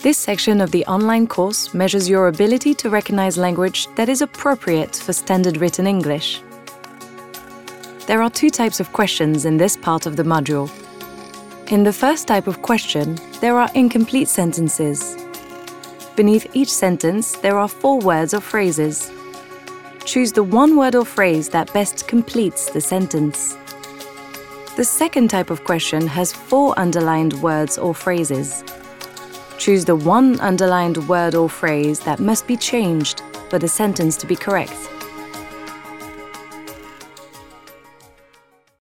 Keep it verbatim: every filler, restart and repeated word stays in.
This section of the online course measures your ability to recognize language that is appropriate for standard written English. There are two types of questions in this part of the module. In the first type of question, there are incomplete sentences. Beneath each sentence, there are four words or phrases. Choose the one word or phrase that best completes the sentence. The second type of question has four underlined words or phrases. Choose the one underlined word or phrase that must be changed for the sentence to be correct.